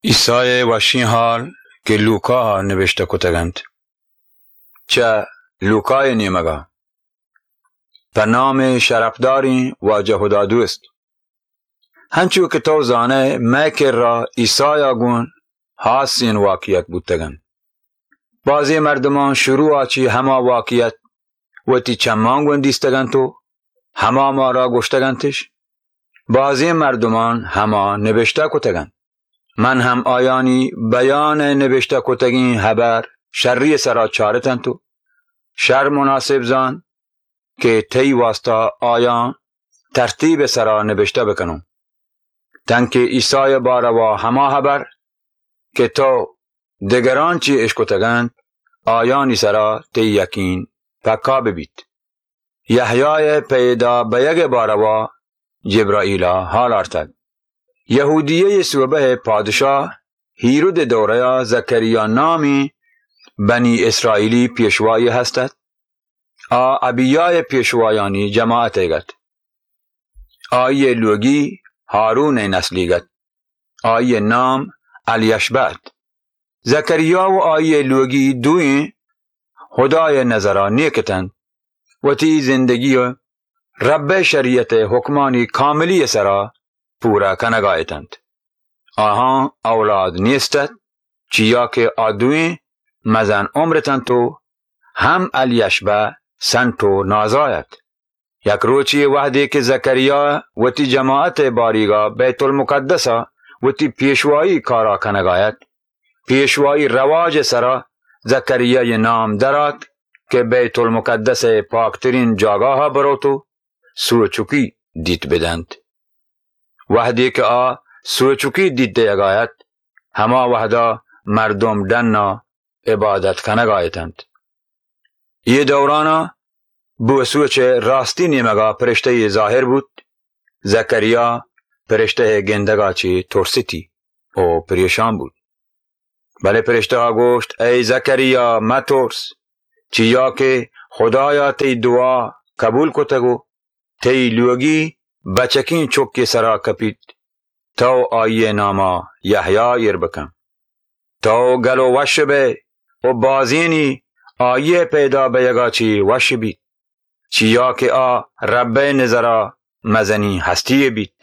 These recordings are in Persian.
عیسی وشین حال که لوکا نوشته کتگند. چه لوکای نیمگا به نام شرفداری واجه هدادو است. هنچو که تو زانه میکر را عیسی گون حاسین واقعیت بودتگند. بعضی مردمان شروع آچی هما واقعیت و تی چمان گوندیستگند تو هما ما را گشتگندش. بعضی مردمان هما نوشته کتگند. من هم آیانی بیان نوشته کتگین خبر شری سرا چارتن تو شر مناسب زان که تی واسطه آیان ترتیب سرا نوشته بکنم. تنکه عیسی باروا هما خبر که تو دگران چی اشکتگند آیانی سرا تی یقین پکا ببید. یحیای پیدا بیگ باروا جبرائیل حال آرتد. یهودیه صوبه پادشاه هیرود دوره زکریا نامی بنی اسرائیلی پیشوایی هستد. ابیای پیشوایانی جماعت گد. آیه لوگی هارون نسلی گد. آیه نام الیشبت. زکریا و آیه لوگی دوی خدای نظرا نیکتند و تی زندگی رب شریعت حکمانی کاملی سرا پورا کنگایتند. آها اولاد نیستد چیا که آدوی مزن عمرتن تو هم الیشبه سنتو نازاید. یک روچی وحدی که زکریا و تی جماعت باریگا بیت المقدسا و تی پیشوایی کارا کنگایت. پیشوایی رواج سرا زکریا نام درات که بیت المقدس پاکترین جاگاه بروتو سوچوکی دیت بدند. وحدی که سوچوکی دیت دیگایت هما وحدا مردم دننا عبادت کنگایتند. یہ دورانا بو سوچ راستی نیمگا پرشته ظاهر بود. زکریا پرشته گندگا چی ترسیتی او پریشان بود. بله پرشته ها گوشت ای زکریا مترس چیا که خدایا تی دعا قبول کتگو تی لوگی بچکین چوکی سرا کپید تو آیه ناما یحیی یر بکن. تو گلو وش بے و بازینی آیه پیدا بیگا چی وش بید چیا که رب نظرا مزنی هستی بید.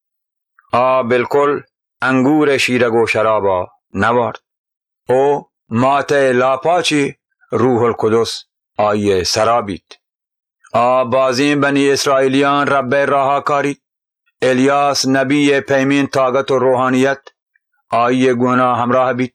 بالکل انگور شیرگو شرابا نوارد. او مات لاپاچی روح القدس آیه سرا بید. بازین بنی اسرائیلیان رب راها کارید. الیاس نبی پیمین طاقت و روحانیت آیه گونا همراه بید.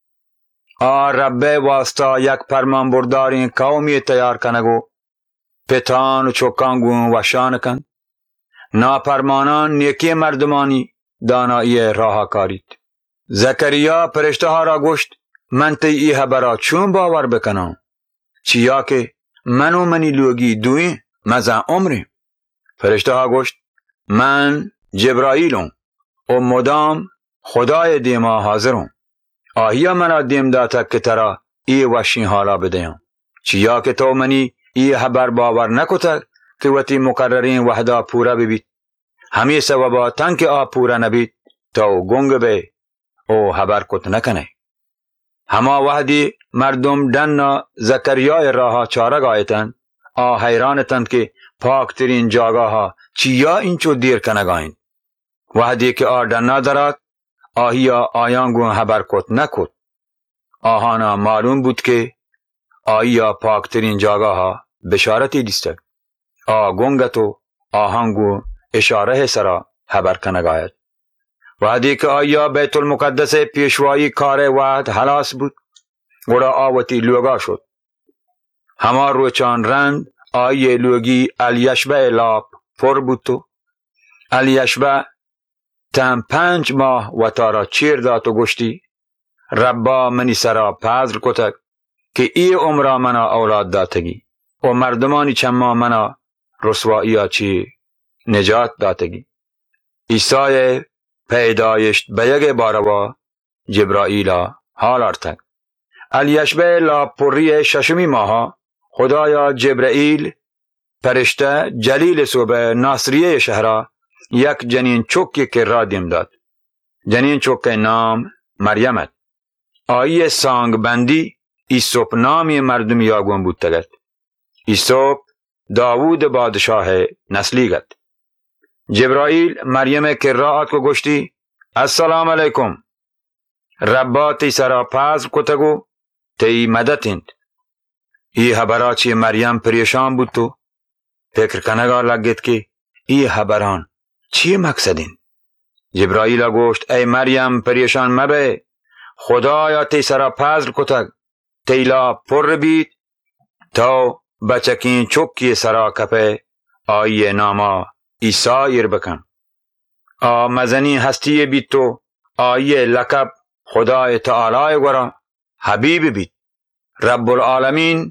رب واسطا یک فرمان بردارین قومی تیار کنگو پتان و چوکان گون وشان کن. نافرمانان نیکی مردمانی دانایی راها کارید. زکریا پرشته ها را گوشت من تی ای خبرا چون باور بکنم چیا که منو منی لوگی دوی مزن عمری. پرشته ها گوشت من جبرائیلم و مدام خدای دیما حاضرم. آهیا منا دیم داتا که ترا ای وشین حالا بدیم چیا که تو منی ای خبر باور نکتا که وطی مقررین وحدا پورا ببید. همی سببا تنک پورا نبید تو گنگ بی او خبر کت نکنه. هما وحدی مردم دن زکریای راها چارگ آیتن حیرانتن که پاکترین جاگاها چیا اینچو دیر کنگاین. وحدی که دن درات آهیا آیانگون خبر کت نکت. آهانا معلوم بود که آیا پاکترین جاگاها بشارتی دیستگ. گنگتو آهانگو اشاره سرا خبر کنگاید. وحدی که آیا بیت المقدس پیشوایی کار وحد حلاس بود گوڑا آوتی لوگا شد. هما روچان رند آیه لوگی الیشبه لاب پر بود تو. الیشبه تم 5 ماه و تارا چیر داتو گشتی ربا منی سرا پذر کتک که ای عمرا منا اولاد داتگی و مردمانی چما منا رسوایی چی نجات داتگی. عیسی پیدایشت بیگ باروا جبرائیل حال آرتک. الیشبه لاب پری 6 ماها خدایا جبرائیل پرشته جلیل صوبه ناصریه شهرا یک جنین چوکی که را دیم داد. جنین چوک نام مریمت. آیه سانگ بندی ایسوپ نامی مردمی آگون بود تگد. ایسوپ داوود بادشاه نسلی گد. جبرائیل مریم کرات کو گشتی السلام علیکم. ربا تی سرا پازل کتگو تی مدتیند. ای حبرا چی مریم پریشان بود تو. فکر کنگا لگید که ای حبران چی مقصدین؟ جبرائیل گوشت ای مریم پریشان مبه. خدایا تی سرا پازل کتگ تیلا پر بید تا بچکین چوکی سرا کپه آیه ناما عیسی بکن. مزنی هستی بید تو آیه لقب خدای تعالی گورا حبیب بید. رب العالمین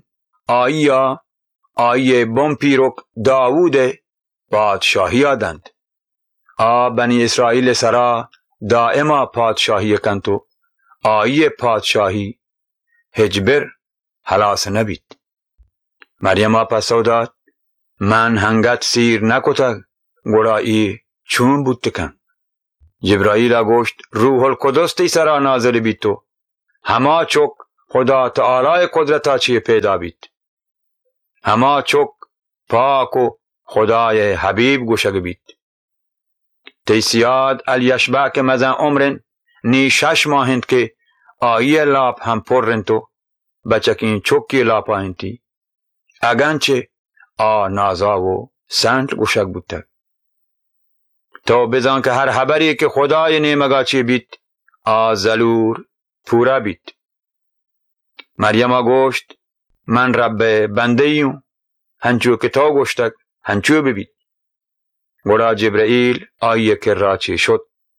آیه بمپیروک داوود پادشاهی آدند. بنی اسرائیل سرا دائما پادشاهی کنتو آیه پادشاهی هجبر حلاس نبید. مریم پسو داد من هنگت سیر نکتگ گرایی چون بود تکن. جبرائیل گوشت روح القدس تی سرا نازل بید تو هما چک خدا تعالی قدرتا چی پیدا بید. هما چک پاک و خدای حبیب گوشگ بید. تی سیاد الیشبع که مزن عمرن نی 6 ماهند که آیه لاپ هم پرن تو بچکین چکی لاپا هنتی اگنچه نازا و سنت گوشگ بودتر. تو بزن که هر حبری که خدای نیمگا چی بید زلور پورا بید. مریم گوشت من رب بنده ایون هنچو که تو گوشتک هنچو ببید. گوڑا جبرائیل آیه که راچی شد.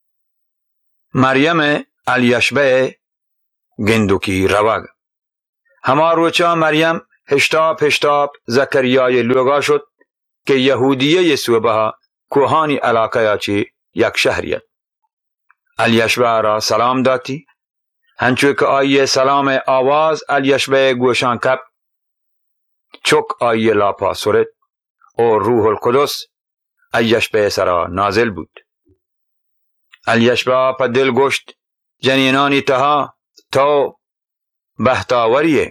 مریم الیشبع گندوکی روگ. هما روچا مریم هشتاب زکریای لوگا شد که یهودیه یسوع کوهانی علاقه چی یک شهریت. الیشبع را سلام داتی هنچو که آیه سلام آواز الیشبع گوشان کب چک آیه لاپا سرد و روح القدس الیشبع سرا نازل بود. الیشبع پا دل گشت جنینانی تها تو بهتاوریه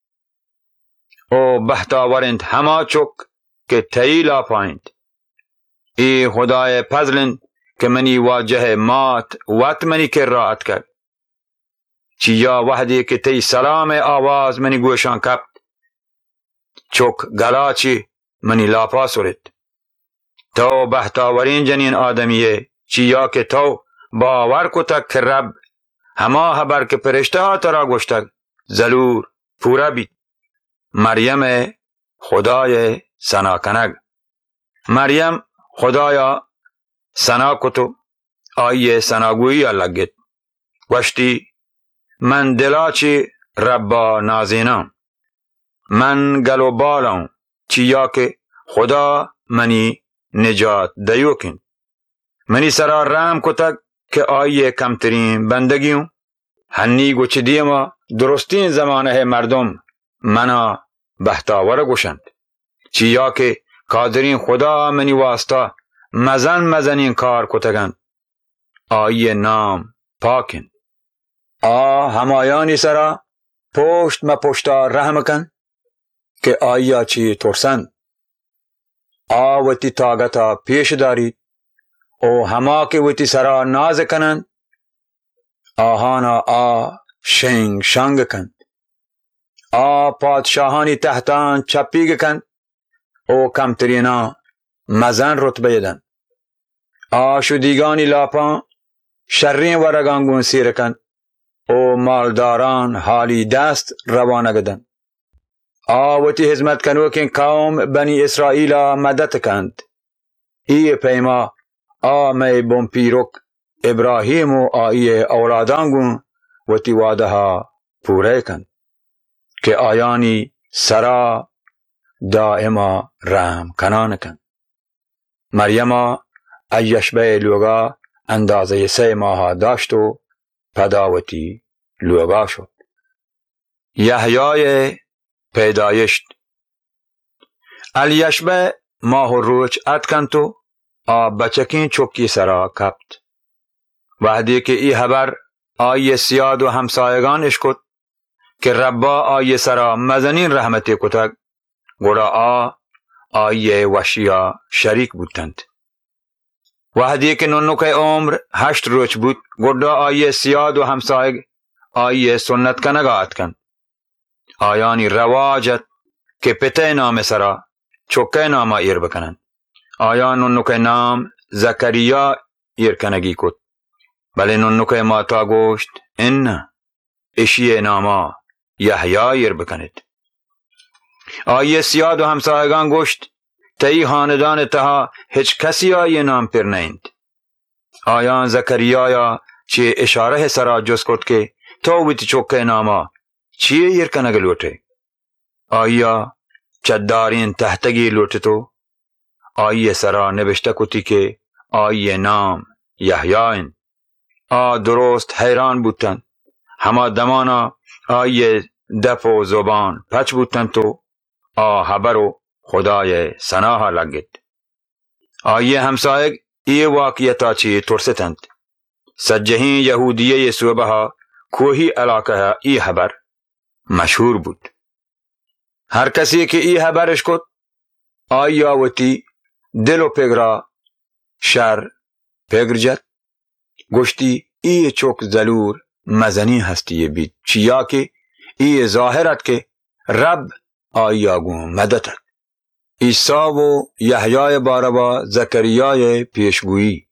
او بهتاورند هما چک که تی لاپایند. ای خدای پزلند که منی واجه مات وقت منی کراعت کرد. چیا وحدی که تی سلام آواز منی گوشان کب چک گلاچی منی لاپا سرد. تو بهتاورین جنین آدمیه چیا که تو باور کتک که رب هما حبر که پرشته ها ترا گشتک زلور پورا بید. مریم خدای سنا کنگ. مریم خدایا سنا کتو آیه سناگویی لگید. وشتی من دلاچی ربا نازینم من گلو بالم چیا که خدا منی نجات دیوکن. منی سرا رحم کتک که آیه کمترین بندگیوں هنی گوچ دیما درستین زمانه مردم منا بهتاور گوشند. چیا که قادرین خدا منی واسطه مزنین کار کتگند. آیه نام پاکن. همایانی سرا پشت ما پشتا رحم کن که آیا چی ترسند. وتی طاقتا پیش دارید او هما که وتی سرا ناز کنند آهانا شنگ شنگ کند. پادشاهانی تحتان چپیگ کند او کمترینا مزن رتبه یدن. شدیگانی لاپان شرین ورگانگون سیر کند او مالداران حالی دست روانه گدن. وتی حزمت کنو که قوم بنی اسرائیل مدد کند. ای پیما می بمپیروک ابراهیم و آیه اولادانگون وتی واده ها پوره کند که آیانی سرا دائما رحم کنان کند. مریم الیشبع لوگا اندازه 3 ماه داشت و پداوتی لوگا شد. یحیای پیدایشت. الیشبع ماه و روچ اتکنتو بچکین چوکی سرا کپت. وحدی که ای حبر آیه سیاد و همسایگانش کد که ربا آیه سرا مزنین رحمتی کتگ گوڑا آیه وشیا شریک بودند. وحدی که نونک عمر 8 روز بود گوڑا آیه سیاد و همسایگ آیه سنت کنگات کن. آیانی رواجت که پته نام سرا چوکه نام ایر بکنن. آیان نونک نام زکریا ایر کنگی کد. بله نونک ماتا گوشت ان اشی ناما یحیی ایر بکنید. آیه سیاد و همسایگان گوشت تایی خاندان تها هیچ کسی آیه نام پر نیند. آیان زکریا چه اشاره سرا جز کد که تو بیتی چوکه ناما چیه ایر کنگ لوٹه. آیا چدارین تحتگی لوٹه تو آیه سرا نبشته کتی که آیه نام یحیی. درست حیران بودن. همه دمانا آیه دف و زبان پچ بودن تو خبرو خدای سناها لگید. آیه همسایگ ای واقعیتا چی ترستند. سجهین یهودیه صوبها کوهی علاقه ای خبر مشهور بود. هر کسی که ای خبرش کد آیا وتی دل و پگرا شر پگر جد گوشتی ای چوک زلور مزنی هستی بید چیا که ای ظاهرت که رب آیا گون مدتت. عیسی و یحیی باربا زکریای پیشگویی.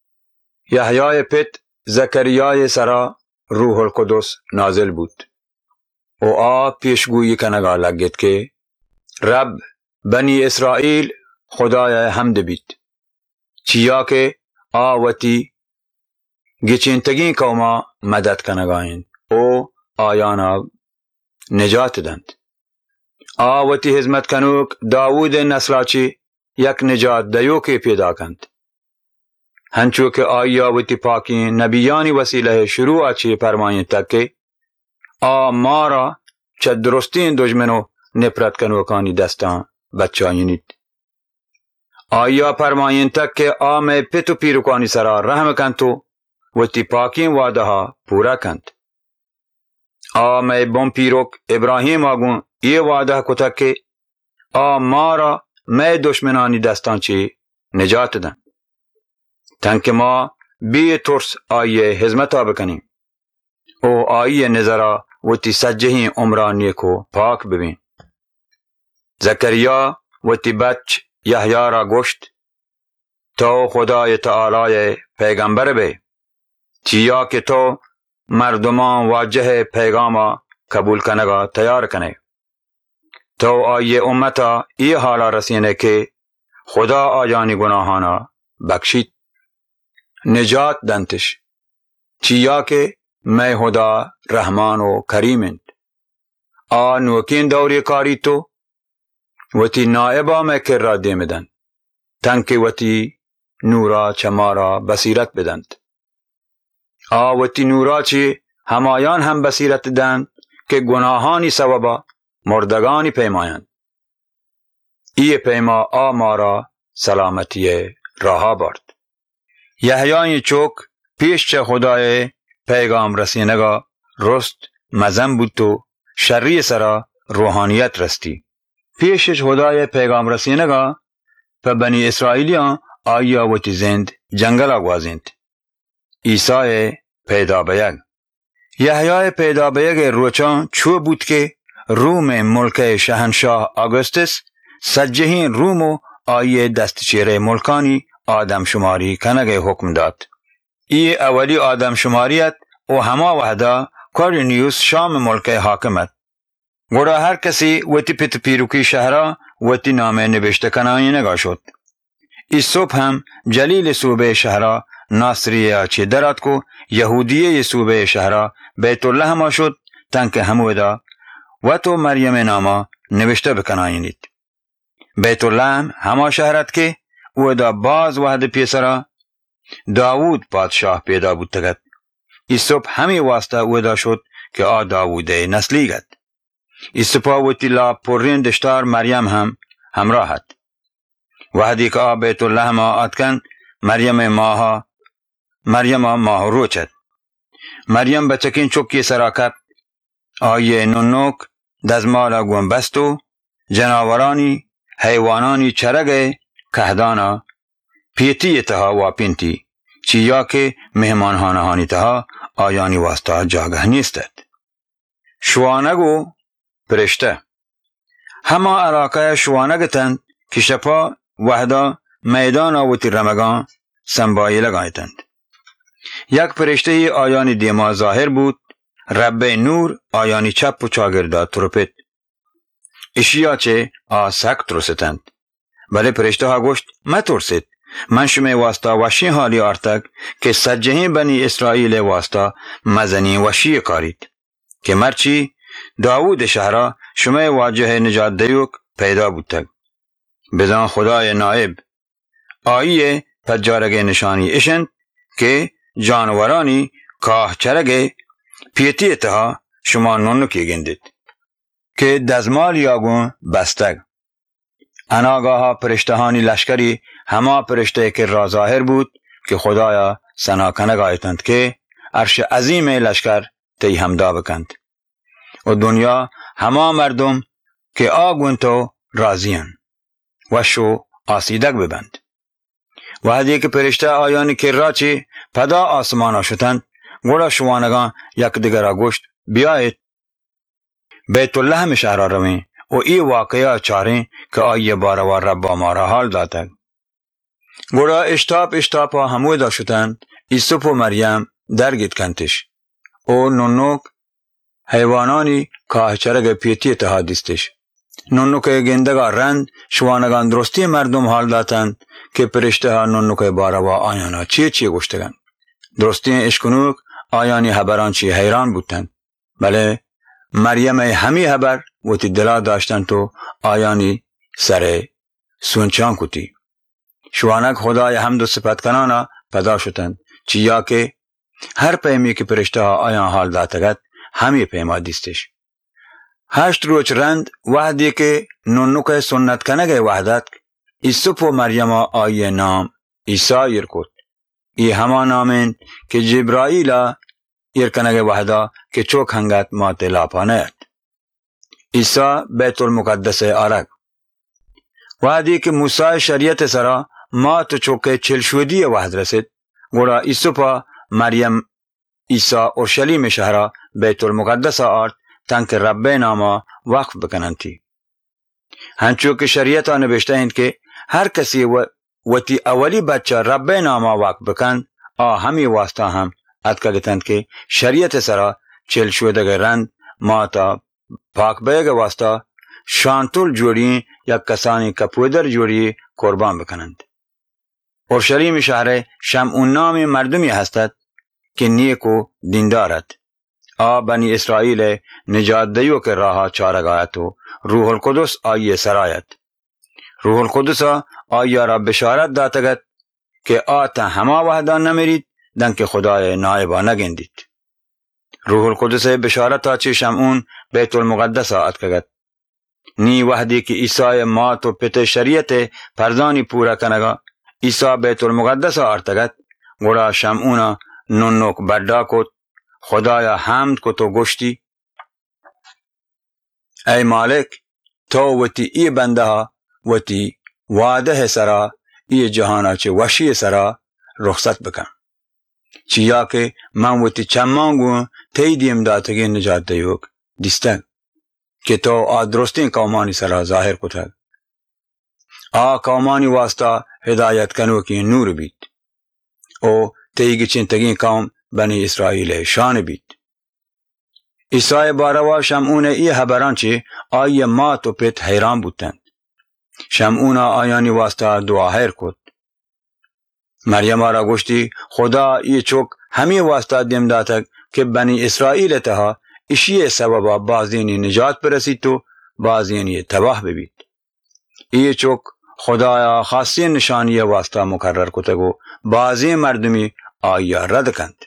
یحیی پت زکریای سرا روح القدس نازل بود. او پیشگویی کنگا لگید که رب بنی اسرائیل خدای حمد بید. چیا که وتی گچینتگین قوما مدد کنگاین او آیانا نجات دند. وتی حزمت کنوک داود نسلاچی یک نجات دیو که پیدا کند. هنچو که آیا وتی پاکین نبیانی وسیله شروع اچی فرمایند تک که مارا چه درستین دجمنو نپرت کنوکانی دستان بچاینید. آیا فرمایند تک که میں پتو پیروکانی سرا رحم کن تو وتی پاکین وعده ها پورا کند. میں بم پیروک ابراهیم آگون یہ وعدہ کتا کہ مارا میں دشمنانی دستان چی نجات دن. تنک ما بی ترس آئیے حزمتا بکنیم. آئیے نظرہ وتی سجہین عمرانی کو پاک ببین. زکریا وتی بچ یحیی را گوشت تو خدای تعالی پیغمبر بے چیا کہ تو مردمان واجه پیغاما قبول کنگا تیار کنه. تو آیه امتا ای حالا رسینه که خدا آیانی گناهانا بخشید نجات دنتش چیا که میں خدا رحمان و کریمند. نوکین دوری کاری تو وتی نائبا میں کر را دیمدن تنک وتی نورا چمارا بصیرت بدند. وتی نورا چی همایان هم بصیرت دند که گناهانی سببا مردگانی پیمایند. ای پیما مارا سلامتی راه برد. یحیی چوک پیش چه خدای پیغام رسینگا رست مزن بود تو شری سرا روحانیت رستی. پیشش خدای پیغام رسینگا پا بنی اسرائیلیان آیا وتی زند جنگل آگوازند. عیسی پیدا بیگ. یحیی پیدا بیگ روچان چو بود که روم ملک شهنشاه آگوستس سجهین رومو آیه دستچیره ملکانی آدم شماری کنگه حکم داد. ای اولی آدم شماریت و هما وحدا کورینیوس شام ملک حاکمت. گوڑا هر کسی وتی پت پیروکی شهرها وتی نامه نوشته کنایی نگاه شد. ای صبح هم جلیل صوبه شهرها ناصریه چی درات کو یهودیه صوبه شهرها بیت الله هما شد تنک همودا و تو مریم ناما نوشته بکنایید. بیت الله هما شهرت که ودا باز وحد پیسرا داوود پادشاه پیدا بود تگد. ای صبح همی واسطه ودا شد که داوود نسلی گد. ای صبح وتی لا پرین دشتار مریم هم همراحت. وحدی که بیت الله ما آتکن مریم ماه روچد. مریم بچکین چوکی سراکب آیه نونوک دزمالا گون بستو جناورانی حیوانانی چرگه کهدانا پیتی تها و پینتی چیا که مهمان هانهانی تها آیانی واسطه جاگه نیستد. شوانگو پرشته هما علاقه شوانگتند که شپا وحدا میدان آوتی رمگان سنبایی لگایتند. یک پرشته آیانی دیما ظاهر بود، رب نور آیانی چپ و چاگردا تروپت. اشیا چه آسک ترستند. بله پرشته ها گوشت مترسید. من شما واسطه وشی حالی آرتک که سجهی بنی اسرائیل واسطه مزنی وشی کارید. که مرچی داوود شهرها شما واجه نجات دیوک پیدا بودتک. بزن خدای نائب آیه پجارگ نشانی اشند که جانورانی کاه چرگ پیتی اتها شما نونو کی گندید که دزمال یاگون بستگ. اناگاها پرشتهانی لشکری هما پرشته که را ظاهر بود که خدایا سناکنگ آیتند که عرش عظیم لشکر تی همدا بکند و دنیا هما مردم که آگون تو راضیان وشو آسیدک ببند. و هدیه که پرشته آیانی که را چی پدا آسمانا شدند گوڑا شوانگان یک دیگر گوشت بیایید بیت اللحم شهر روین و ای واقعه چارین که آیه باروار ربا مارا حال دادند. گوڑا اشتاپ هموی دا شدند ایسوپ و مریم درگید کنتش او نونوک حیوانانی که چرگ پیتی تهادیستش. نونوک گندگا رند شوانگان درستی مردم حال دادند که پرشته ها نونوک باروا آیانا چی گوشتگند. درستی اشکنوک آیانی حبران چی حیران بودند. بله مریم همی حبر و تی دلا داشتند تو آیانی سر سونچان کتی. شوانک خدای حمد و صفت کنانا پدا شدند چیا که هر پیمی که پرشته ها آیان حال داتگد همی پیما دیستش. 8 روز رند وحدی که نونوک سنت کنگه وحدت ایسوپ و مریم آیه نام ایسا یرکود. ای هما نامین که جبرائیل یرکنگه وحدا که چوک هنگت مات لاپانه. ایسا بیت المقدس آرگ. وحدی که موسی شریعت سرا مات چوک چلشودی وحد رسید. گوڑا ایسوپا مریم ایسا اورشلیم شهرا بیت المقدس آرد تنک رب ناما وقف بکننتی. هنچو که شریعت نوشته هند که هر کسی وتی اولی بچه رب ناما وقف بکن همی واسطه هم ادکگتند که شریعت سرا چل شودگ رند ماتا پاک بیگ واسطه شانتول جوڑی یا کسانی کپودر جوڑی قربان بکنند. اورشلیم شهر شمعون نام مردمی هستد که نیک و دیندارد. بنی اسرائیل نجات دیو که راها چارگایت و روح القدس آیه سرایت. روح القدس آیه را بشارت داتگد که آتا هما وحدان نمیرید دن که خدای نائبا نگندید. روح القدس بشارت آچه شمعون بیت المقدس آت کگد. نی وحدی که عیسی مات و پت شریعت پردانی پورا کنگا عیسی بیت المقدس آرتگد گوڑا شمعونا نونوک بڑا کت خدایا حمد کو تو گوشتی ای مالک تو وتی ای بنده ها وتی واده سرا ای جهانا چه وشی سرا رخصت بکن چیا که من وتی چمانگو تیدیم داتگی نجات دیوک دیستگ که تو درستین قومانی سرا ظاهر کتگ قومانی واسطه هدایت کنو کی نور بیت او تیگی چنتگین قوم بنی اسرائیل شان بیت. عیسی باروا شمعون ای حبران چه آیه مات و پت حیران بودند. شمعون آیانی واسطه دعا حیر کد. مریم را گوشتی خدا ای چوک همی واسطه دیم داتک که بنی اسرائیل تها اشی سببا بازینی نجات برسید تو بازینی تباه ببید. ای چوک خدایا خاصی نشانی واسطه مکرر کتگو بازی مردمی آیه رد کند.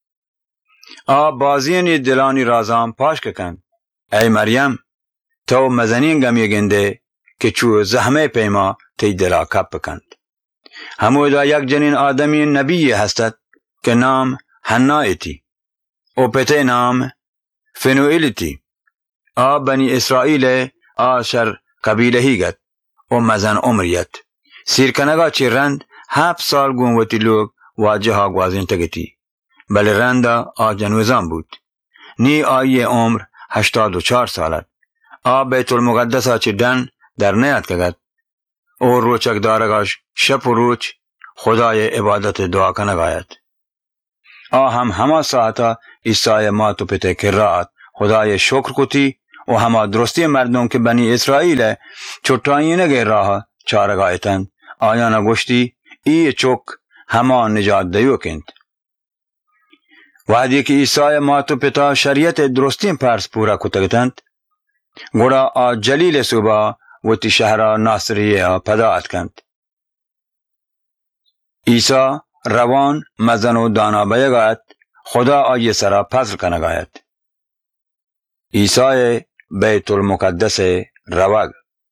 بازینی دلانی رازان پاش کند. ای مریم تو مزنین گمی گنده که چو زحمه پیما تی دلا کپ بکند. همودا یک جنین آدمی نبی هستد که نام حنا ایتی. او پته نام فنوئیلتی آ بنی اسرائیل آشر قبیله هیگت و مزن عمریت سیرکنگا چی رند 7 سال گونوتی لوگ واجه ها گوازین تگتی بل رندا آ جنوزان بود نی آیه عمر 84 سالت آ بیت المقدس ها چی دن در نیت کگت او روچک دارگاش شب و روچ خدای عبادت دعا کنگایت آ هما ساعتا عیسی ماتو پته کراعت خدای شکر کتی و هما درستی مردم که بنی اسرائیل چوٹائی نگه راه چارگایتن آیانا گوشتی ای چوک هما نجات دیو کند وحدی که عیسی ماتو پتا شریعت درستی پرس پورا کتگتند گوڑا آ جلیل صوبا و تی شهر ناصریه پداعت کند عیسی روان مزن و دانا بیگایت خدا آیه سرا پذر کنگایت عیسی بیت المقدس روگ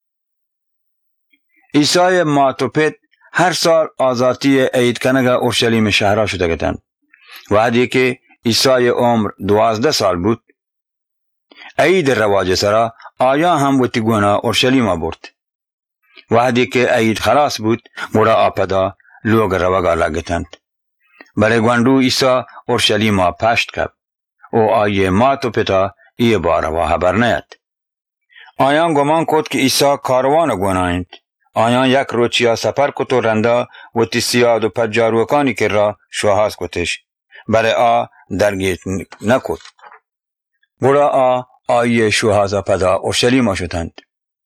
عیسی ماتوپت هر سال آزادی عید کنگا اورشلیم شهرها شده گتن وحدی که عیسی عمر 12 سال بود عید رواج سرا آیا هم وتی گونا اورشلیم برد وحدی که عید خلاص بود گوڑا آپدا لوگ روگا لگتند برای گوندو عیسی اورشلیم پشت کب او آیه ماتو پتا ای باروا خبر نیت آیان گمان کد که عیسی کاروان گونایند آیان یک روچیا سفر کتو رندا و تی سیاد و پجاروکانی که را شوهاز کتش برای درگیت نکد گوڑا آیه شوهازا پدا اورشلیم شدند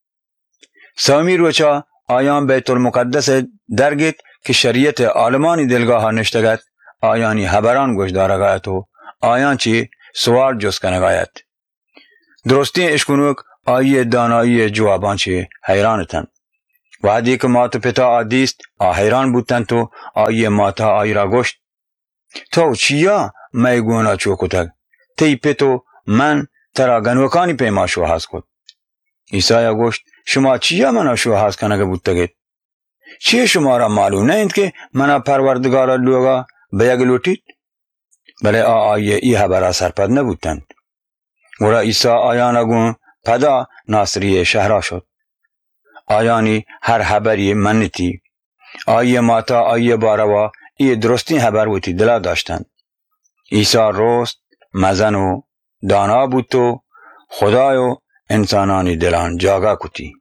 سامی روچا آیان بیت المقدس درگیت که شریعت آلمانی دلگاه نشتگت آیانی خبران گوش دارگایت و آیان چی سوال جز کنگایت درستی اشکنوک آیه دانایی جوابان چی حیرانتن وحدی که ماتو پتا آدیست حیران بودتن تو آیه ماتا آی را گوشت تو چیا میگونا چوکتگ تی پتو من ترا گنوکانی پیما شوهاز کد عیسی گوشت شما چیا منا شوهاز کنگه بودتگید چیه شما را معلوم نیند که منا پروردگار لوگا بیگ لوٹید بله آیه ای خبر سرپد نبودتند گوڑا عیسی آیانا گون پدا ناصری شهرا شد آیانی هر خبری منتی آیه ماتا آیه باروا ای درستی خبر ویتی دلا داشتند عیسی روست مزن و دانا بود تو خدای و انسانانی دلان جاگا کتی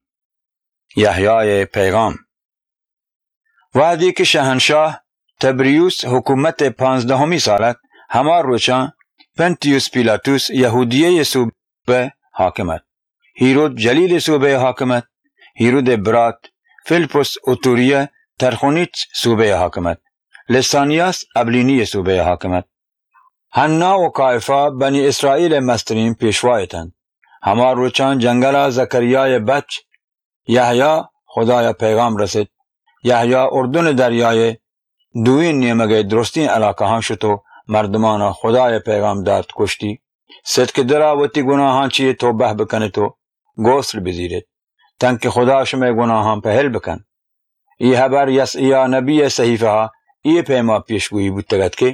یحیای پیغام وحدی که شهنشاه تبریوس حکومت 15 سالت همار روچان پنتیوس پیلاتوس یهودیه صوبه حاکمت هیرود جلیل صوبه حاکمت هیرود برات فیلپوس اوتوریه ترخونیچ صوبه حاکمت لسانیاس ابلینی صوبه حاکمت حنا و قائفا بنی اسرائیل مسترین پیشوایتن همار روچان جنگل زکریای بچ یحیی خدای پیغام رسید یحیی اردن دریای دوین نیمگه درستین علاقه هم شدو مردمان خدای پیغام داد کشتی صدق دراوتی گناهان چیه توبه بکنه تو گوسل بزیرید تنک خدا شما گناهان پهل بکن ای خبر یسعیا نبی صحیفه ها ای پیما پیشگویی بودتگد که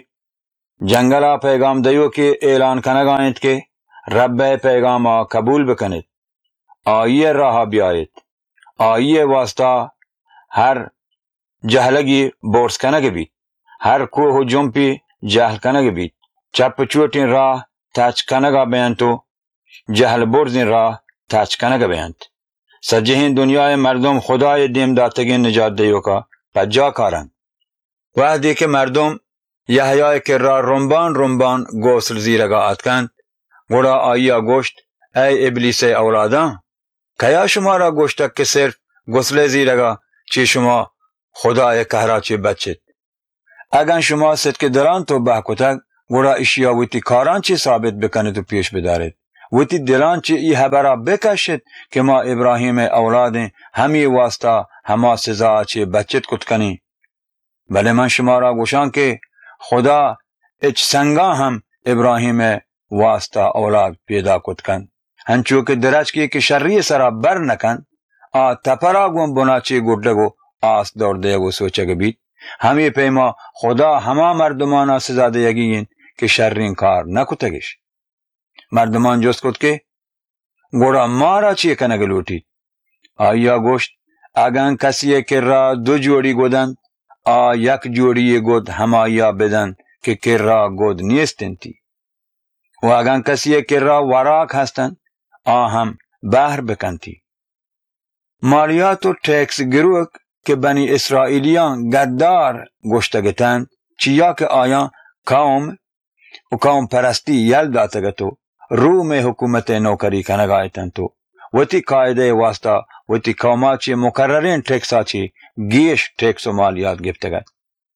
جنگلا پیغام دیو که اعلان کنگانید که رب پیغام ها قبول بکنید آیه راه بیایید آیه واسطه هر جهلگی بورس کنگه بید هر کوه و جنپی جهل کنگه بید چپ چوٹین راه تاچ کنگا بیند تو جهل برزین راه تاچ کنگه بیند سجهین دنیای مردم خدای دیم داتگین نجات دیو کا پجا کارن وحدی که مردم یحیای که را رنبان گوسل زیرگا آتکند گوڑا آیا گوشت ای ابلیس اولادا کیا شما را گوشتک که صرف گوسل زیرگا چی شما خدای کهرا چی بچید اگر شما صدق دران تو بحکتک گوڑا اشیا ویتی کاران چی ثابت بکنه تو پیش بدارید ویتی دلان چی ای حبرا بکشید که ما ابراهیم اولادیں همی واسطه هما سزا چی بچت کت کنی بله من شما را گوشان که خدا اچ سنگا هم ابراهیم واسطه اولاد پیدا کت کن هنچو که درج کی که شری سرا بر نکن تپرا گون بنا چی گردگو آس دور دیگو سوچه بید همی پیما خدا هما مردمانا سزا دیگین که شرین کار نکتگش. مردمان جست کد که گوڑا ما را چی کنگ لوٹید. آیا گوشت اگن کسی که را دو جوڑی گودند یک جوڑی گود همایا بدن که کرا گود نیستنتی. و اگن کسی که را وراک هستند هم بهر بکنتی. مالیات و ٹیکس گروه که بنی اسرائیلیان گدار گوشتگتند چیا که آیا قوم و قوم پرستی یل داتگتو روم حکومت نوکری کنگایتن تو وتی قاعده واسطه وتی قوما چی مقررین ٹیکسا چی گیش ٹیکس و مالیات گفتگت.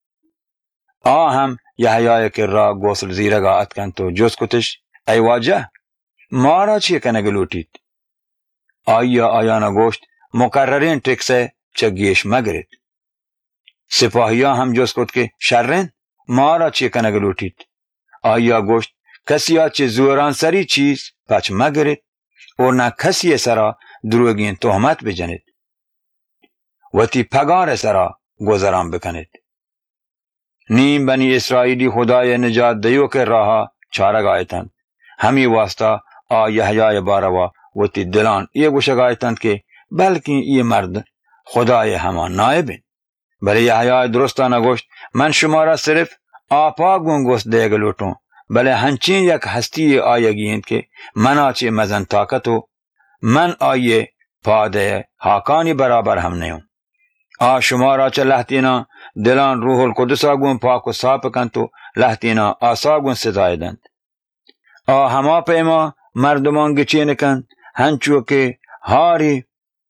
هم یحیای که را گوسل زیرگا اتکن تو جز کتش ای واجه ما را چی کنگ لوٹید. آیا نگوشت مقررین ٹیکس چه گیش مگرد. سپاهیا هم جز کت که شرن ما را چی کنگ لوٹید. آیا گوشت کسی ها چه زوران سری چیز پچ مگرد و نه کسی سرا دروگین تهمت بجند و تی پگار سرا گذران بکند. نیم بنی اسرائیلی خدای نجات دیو که راها چارگ آیتند. همی واسطه یحیای باروا و تی دلان یہ گوشگ آیتند که بلکه یہ مرد خدای همان نائبین. بلی یحیای درستانه گوشت من شما را صرف آپا گونگوست دیگ لوٹوں بلے ہنچین یک ہستی آیگیند که من آچے مزن طاقتو من آئیے پادے حاکانی برابر ہم نیوں. شما را چه لحتینا دلان روح القدس آگون پاک و صاف کنتو لحتینا آساگون ستایدند. ہما پیما مردمان گچین کن ہنچو که هاری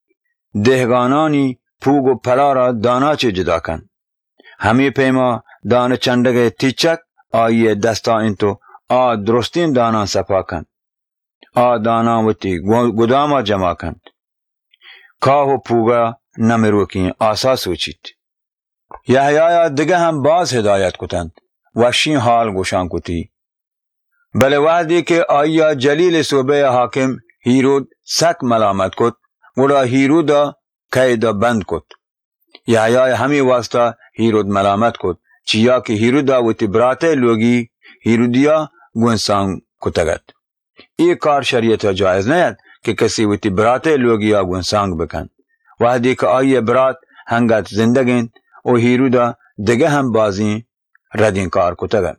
دهگانانی پوگ و پلارا دانا چه جدا کن. همی پیما دان چندگ تیچک آئیے دستا انتو درستین دانان سپا کن. دانا وتی گداما جمع کن. کاهو پوگا نمروکین آسا سوچید. یحیای دیگه هم باز هدایت کتند وشین حال گوشان کتی. بله وحدی که آیا جلیل صوبه حاکم هیرود سک ملامت کت وڑا هیرودا قیدا بند کت. یحیای همی واسطه هیرود ملامت کت چیا که هیرودا وتی براته لوگی هیرودیا گونسان کتگد. ای کار شریعت جایز نیست که کسی وتی براته لوگیا گونسان بکن. وحدی که آیه برات هنگت زندگین و هیرودا دیگه هم بازی ردین کار کتگن.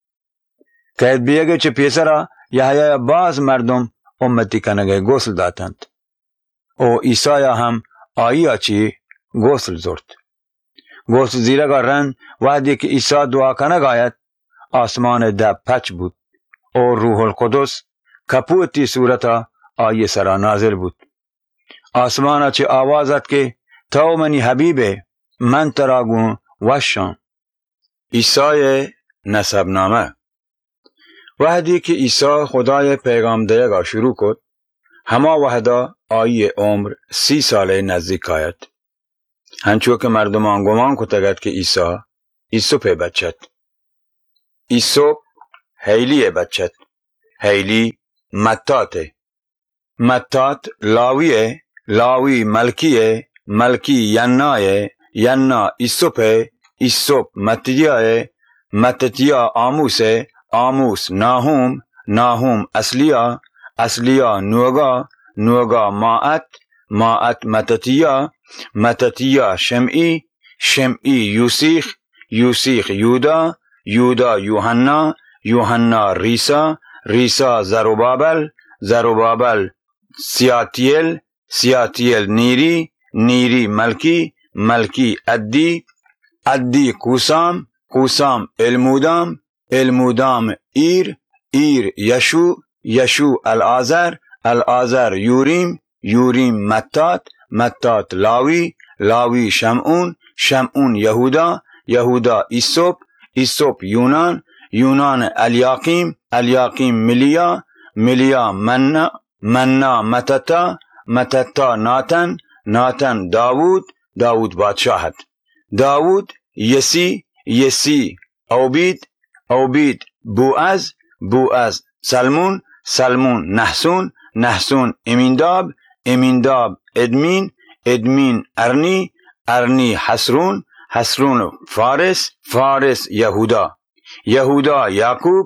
قید بیگه چه پیسرا یحیای باز مردم امتی کنگه گوسل داتند. و عیسایا هم آیا چی گوسل زرد. گوسل زیرگا رن وحدی که عیسی دعا کنگ آید آسمان ده پچ بود و روح القدس کپوتی صورتا آیه سرا نازل بود. آسمانا چه آوازت که تو منی حبیبه من تراگون وشان. عیسی نسب نامه. وحدی که عیسی خدای پیغام دیگا شروع کد هما وحدا آیه عمر 30 ساله نزدیک آید. هنچو که مردمان گمان کتگد که ایسوپ بچت. ایسوپ هیلی بچت. هیلی متاته. متات لاویه. لاوی ملکیه. ملکی ینایه. ینا ایسوپه. ایسوپ متیایه. متتیا آموسه. آموس ناهوم. ناهوم اصلیا. اصلیا نوگا. نوگا ماعت. ماعت متتیا. متتیا شمعی. شمعی یوسیخ. یوسیخ یودا. یودا یوحنا. یوحنا ریسا. ریسا زروبابل. زروبابل سیاتیل. سیاتیل نیری. نیری ملکی. ملکی ادی. ادی کوسام. کوسام المودام. المودام ایر. ایر یشو. یشو الازر. الازر یوریم. یوریم متات. متات لاوی. لاوی شمعون. شمعون یهودا. یهودا ایسوپ. ایسوپ یونان. یونان الیاقیم. الیاقیم ملیا. ملیا منا. منا متتا. متتا ناتن. ناتن داود. داود بادشاہت. داود یسی. یسی اوبید. اوبید بوعز. بوعز سلمون. سلمون نحسون. نحسون امینداب. امینداب ادمین. ادمین ارنی. ارنی حسرون. حسرون فارس. فارس یهودا. یهودا یعقوب.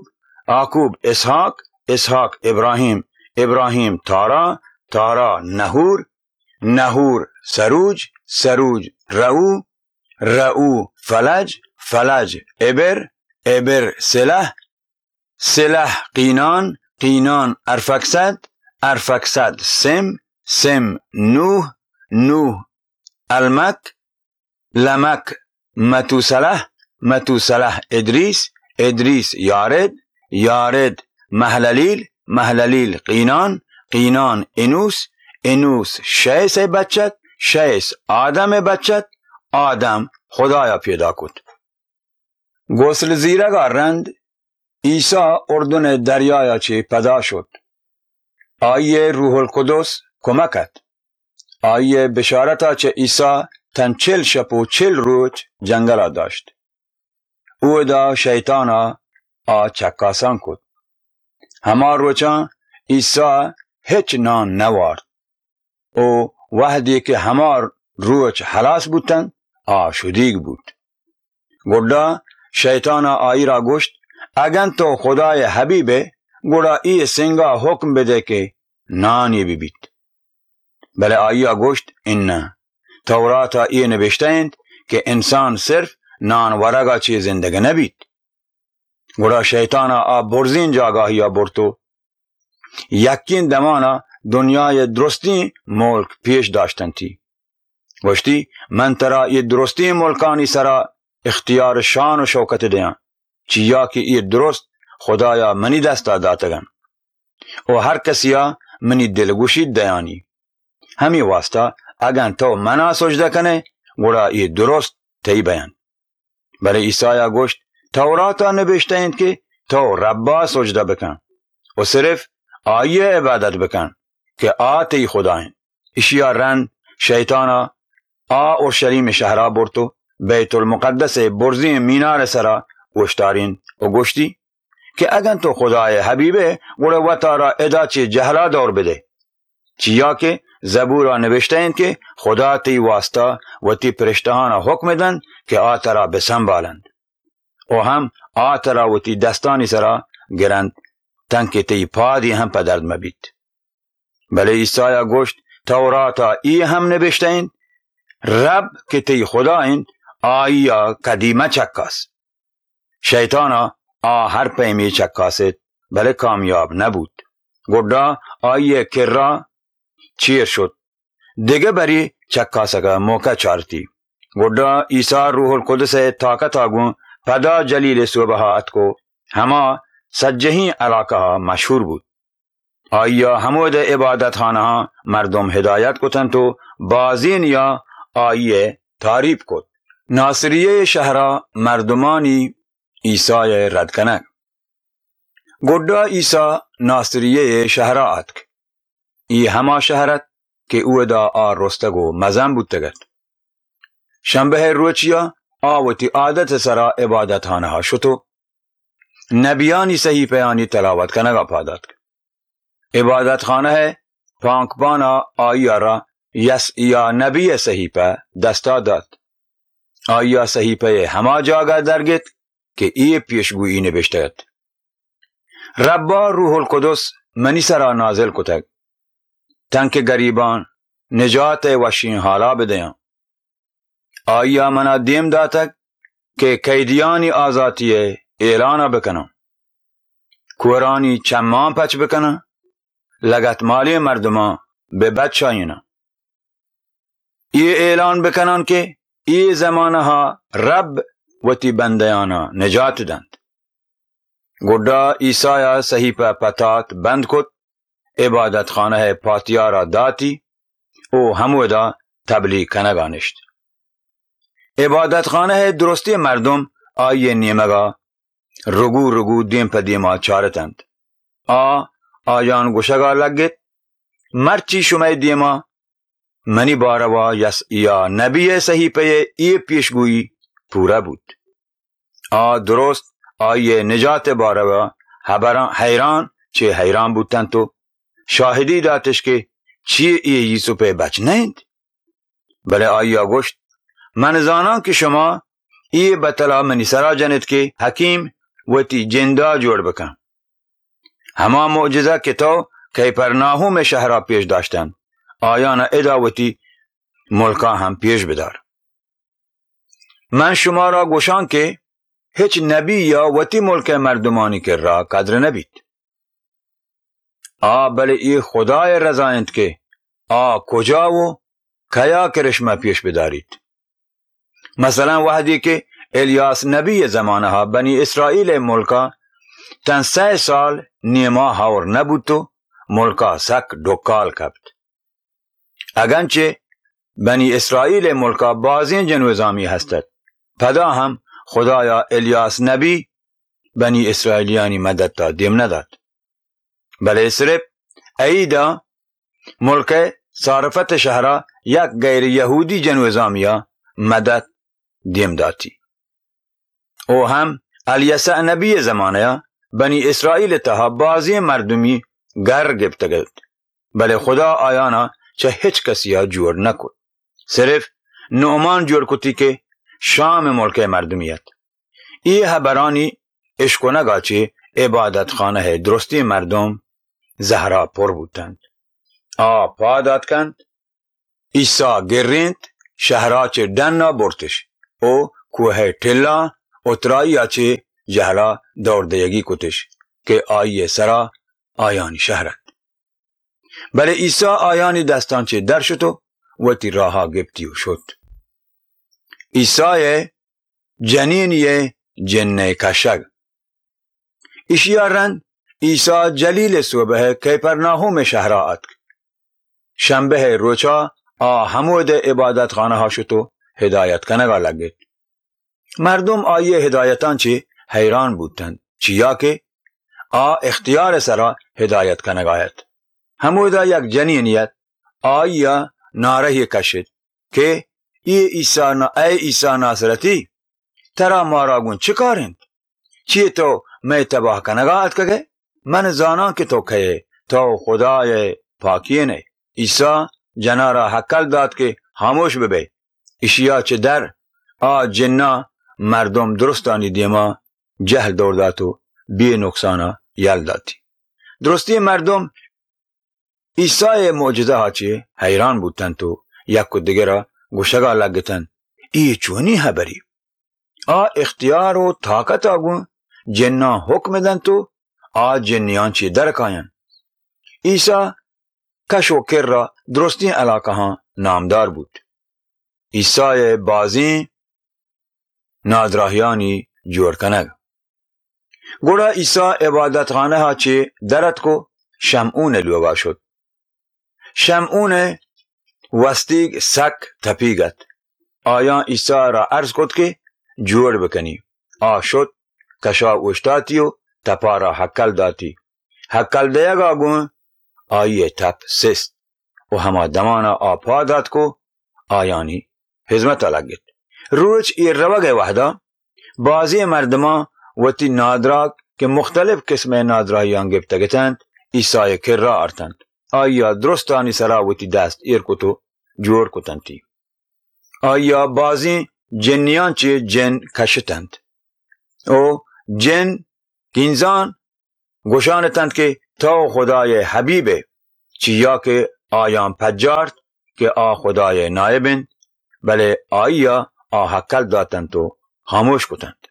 یعقوب اسحاق، اسحاق ابراهیم، ابراهیم تارا، تارا نهور، نهور سروج، سروج رعو، رعو فلج، فلج ابر، ابر سلح، سلح قینان، قینان ارفکسد، ارفکسد سم، سم نوح، نوح المک، لمک متوسلح، متوسلح ادریس، ادریس یارد، یارد مهللیل، مهللیل قینان، قینان انوس، انوس شیس بچت، شیس آدم بچت، آدم خدایا پیدا کد. گسل زیرگا رند عیسی اردن دریایا چه پیدا شد. آیه روح القدس کمکت. آیه بشارتا چه عیسی تن 40 شب و 40 روز جنگلا داشت. او دا شیطانا چکاسان کد. هما روچان عیسی هیچ نان نوارد. او وحدی که هما روچ حلاس بودن شدیگ بود. گوڑا شیطانا آئی را گوشت اگن تو خدای حبیبه گوڑا ای سنگا حکم بده که نانی ببید. بله آئی گوشت این توراتا ای نوشته اند که انسان صرف نان ورگا چی زندگی نبید. گوڑا شیطانا برزین جاگاهی برتو یکین دمانا دنیای درستی ملک پیش داشتن تی. گوشتی من ترا ای درستی ملکانی سرا اختیار شان و شوکت دیان چیا که ای درست خدایا منی دستا داتگن و هر کسیا منی دلگوشی دیانی. همی واسطه اگن تو منا سجده کنه گوڑا ای درست تی بیان. بله عیسی گوشت توراتا نوشته اند که تو ربا سجده بکن و صرف آیه عبادت بکن که تی خداین. اشیا رن شیطانا اورشلیم شهرا برتو بیت المقدس برزی مینار سرا گوشتارین و گوشتی که اگن تو خدای حبیبه گوڑا و تارا ادا چی جهلا دور بده چیا که زبورا نوشته اند که خدا تی واسطه و تی پرشتهانا حکم دن که ترا بسنبالند و هم ترا و تی دستانی سرا گرند تنک تی پادی هم پدرد مبید. بله عیسی گوشت توراتا ای هم نوشته اند رب که تی خدا اند آیا قدیمه چکاس. شیطانا هر پیمی چکاسد بله کامیاب نبود. گوڑا آیه کرا چیر شد دیگه بری چکاسگا موقع چارتی. گوڑا عیسی روح القدس طاقت آگون پدا جلیل صبحات کو ہما سجہی علاقہ مشہور بود. آیا همود عبادت خانه مردم هدایت کتن تو بازین یا آیه تعریب کت. ناصریه شهرها مردمانی عیسی رد کنک. گوڑا عیسی ناصریه شهرها اتک. ای هما شهرت که او دا رستگو مزن بود تگد. شنبه روچیا آوتی عادت سرا عبادت خانه ها شتو. نبیانی صحیح پیانی تلاوت کنگا پادت. عبادت خانه پانکبانا آیا را یا نبی صحیح پا دستا داد. آیا صحیح پا هما جاگا درگت که ای پیشگویی نبشتگد. ربا روح القدس منی سرا نازل کتگ. تنک گریبان نجات وشین حالا بدیان. آیا منا دیم داتک که قیدیانی آزادی اعلان بکنم. کورانی چمان پچ بکنم. لگت مالی مردمان به بچایینا. ای اعلان بکنن که ای زمانها رب و تی بندیانا نجات دند. گوڑا عیسی صحیفه پتات بند کد. عبادت خانه پاتیارا داتی او همودا تبلیغ کنگانشت. عبادت خانه درستی مردم آیه نیمگا رگو دیم پا دیما چارتند. آیان گوشگا لگت مرچی شمای دیما منی باروا یا نبی صحیفه ای پیشگویی پورا بود. درست آیه نجات باروا حیران چه حیران بودن تو شاهدی داتش که چی ای یوسف بچ نیند. بله آیا گوشت من زانان که شما ای بطلا منی سرا جنت که حکیم و تی جندا جوڑ بکن همان معجزه که تو کیپرناهوم شهرها پیش داشتند آیان اداوتی ملکا هم پیش بدار. من شما را گوشان که هیچ نبی یا وتی ملک مردمانی که را قدر نبید. بله ای خدای رضایند که کجا و کیا کرشمه پیش بدارید. مثلا وحدی که الیاس نبی زمانه ها بنی اسرائیل ملکا تن 3 سال نیما هاور نبود تو ملکا سک دکال کبد. اگرچه بنی اسرائیل ملکا بازین جنوزامی هستد پدا هم خدایا الیاس نبی بنی اسرائیلیانی مدد تا دیم نداد. بله صرف ایدا ملک صارفت شهرها یک غیر یهودی جنوزامیا مدد دیم داتی. او هم الیسع نبی زمانه بنی اسرائیل تها بازی مردمی گر گفته گلد. بله خدا آیانا چه هیچ کسی ها جور نکد. صرف نعمان جور کتی که شام ملک مردمیت. ای حبرانی اشکو نگا چه عبادت خانه درستی مردم زهرا پر بودند. پا داد کند عیسی گریند شهرها چه دن برتش او کوه تلا اترایی چه جهلا دوردهگی کتش که آیه سرا آیانی شهرد. بله عیسی آیانی دستان چه در شد و تی راها گفتی و شد. عیسی جنینی جنه کشگ اشیارن عیسی جلیل صبح کیپرناهوم شهرها اتک. شنبه روچا همود عبادت خانه ها شد هدایت کنگا لگید. مردم آیه هدایتان چی حیران بودند چیا که اختیار سرا هدایت کنگایت. همودا یک جنینیت آیا نارهی کشید که ای عیسی ناصرتی ترا ما را گون چه کارند؟ چی تو می تباه کنگایت که من زانان که تو که تو خدای پاکینه. عیسی جنا را حکل داد که خاموش ببی. اشیا چه در جنا مردم درستانی دیما جهل دور داتو بی نقصانا یل داتی. درستی مردم عیسی معجزه ها چه حیران بودن تو یک و دیگر را گوشگا لگتن ای چونی خبری. اختیار و طاقت آگون جنا حکم دن تو جنیان چی درکاین. عیسی کش و کر را درستی علاقه ها نامدار بود. عیسی بازی نادراهیانی جور کنگ. گوڑا عیسی عبادت خانه ها چه درد کو شمعون لوگا شد. شمعون وستیگ سک تپیگت. آیا عیسی را عرض کد که جور بکنی. شد کشا اوشتاتی و تپا را حکل داتی. حکل دیگا گون آیه تپ سست و همه دمانا پا داد کو آیانی حزمت لگید. روچ ای روگ وحدا بعضی مردما وتی نادراک که مختلف قسم نادراییان گفتگتند عیسی کر را آرتند. آیا درستانی سرا وتی دست ایر کتو جور کتنتی. آیا بعضی جنیان چه جن کشتند. او جن گینزان گوشانتند که تو خدای حبیبه چیا که آیان پجارت که خدای نایبن. بله آیا حکل داتند تو خاموش کتند.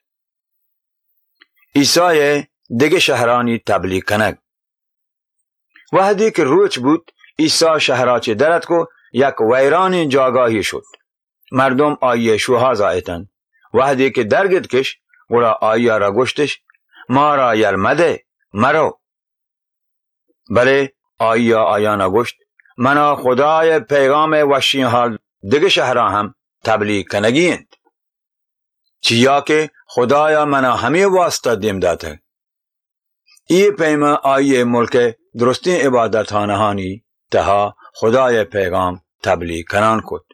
عیسی دیگه شهرانی تبلیغ کنگ. وحدی که روچ بود عیسی شهرها چه درد کو یک ویرانی جاگاهی شد. مردم آیه شوها زایتن. وحدی که درگد کش گوڑا آیا را گشتش ما را یرمده مرو. بله آیا نگشت منا خدای پیغام وشین حال دیگه شهرها هم تبلیغ کنگیند. چیا که خدایا منا همه واسطه دیم داته. ای پیما آیه ملک درستی عبادت هانهانی تها خدای پیغام تبلیغ کنان کد.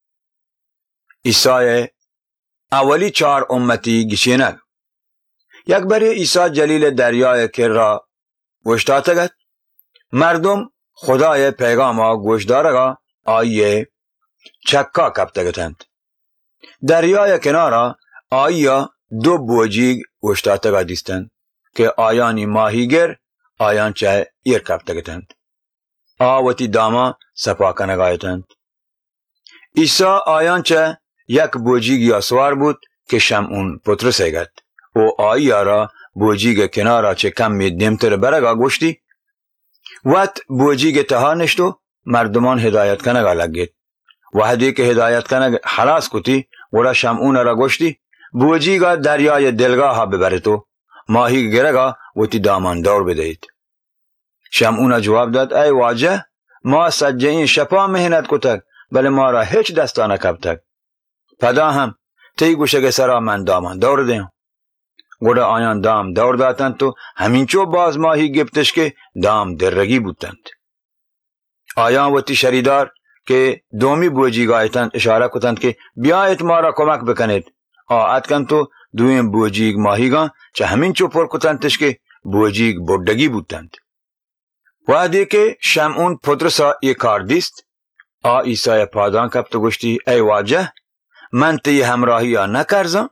عیسی اولی 4 امتی گشینگ. یک بری عیسی جلیل دریای کر را گوشتاتگد. مردم خدای پیغام ها گوشدارگا آیه چکا کبتگتند. دریای کنارا آیا 2 بوجیگ گوشتاتگا دیستند که آیانی ماهیگر آیان چه ایر کفتگتند. آوتی داما سپا کنگایتند. عیسی آیان چه یک بوجیگ یاسوار بود که شمعون پترس ایگد. او آیی را بوجیگ کنارا چه کم می دیمتر برگا گوشتی. وقت بوجیگ تها نشتو مردمان هدایت کنگا لگید. وحدی که هدایت کنگ خلاص کتی ورا شمعون را گوشتی. بوجیگا دریای دلگاه ها ببرتو. ماهی گرگا وتی دامان دور بدهید. شمعون جواب داد ای واجه ما سجه این شپا مهنت کتک بله ما را هیچ دستانه کبتک. پدا هم تی گوشگ سرا من دامان دور دیم. گوڑا آیان دام دور داتند تو همین چو باز ماهی گفتش که دام درگی بودند. آیان وتی شریدار که دومی بوجیگایتند اشاره کتند که بیایت ما را کمک بکنید. آت کن تو دویم بوجیگ ماهیگان چه همین چو پر کتندش که بوجیگ بردگی بودند. وقتی که شمعون پترسا یک کار دیست عیسی پادان کبت و گوشتی ای واجه من تی همراهی ها نکرزم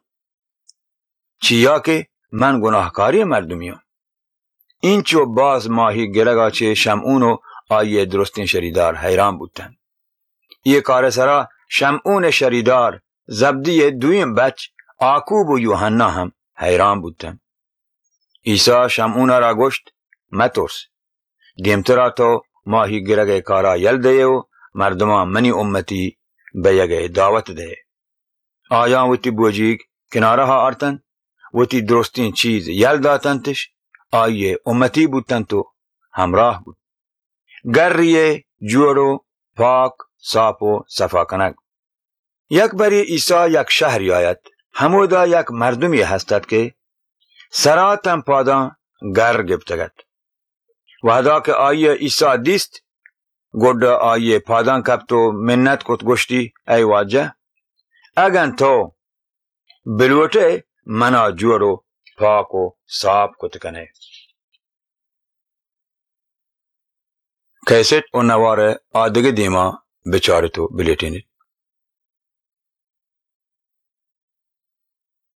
چیا که من گناهکاری مردمیم. این چو باز ماهی گرگا چه شمعون و آیه درستین شریدار حیران بودند. یک کار سرا شمعون شریدار زبدی دویم بچ آکوب و یوحنا هم حیران بودند. عیسی شمعون را گوشت مترس دیمترا تو ماهی گرگ کارا یل ده و مردمان منی امتی به یک دعوت ده. آیان وتی بوجیگ کناره ها آرتن وتی درستین چیز یل داتنتش آیه امتی بودتن تو همراه بود. گریه جورو پاک صاف و صفا کنگ. یک بری عیسی یک شهری آید همودا یک مردمی هستد که سراتن پادان گر گفتگد. وحدا که آیه عیسی دیست گرد آیه پادان کبت و منت کت گشتی ای واجه اگن تو بلوٹے منا جورو پاک و صاف کت کنے. کیسٹ و نوار آدگ دیما بچارتو بلیٹینید.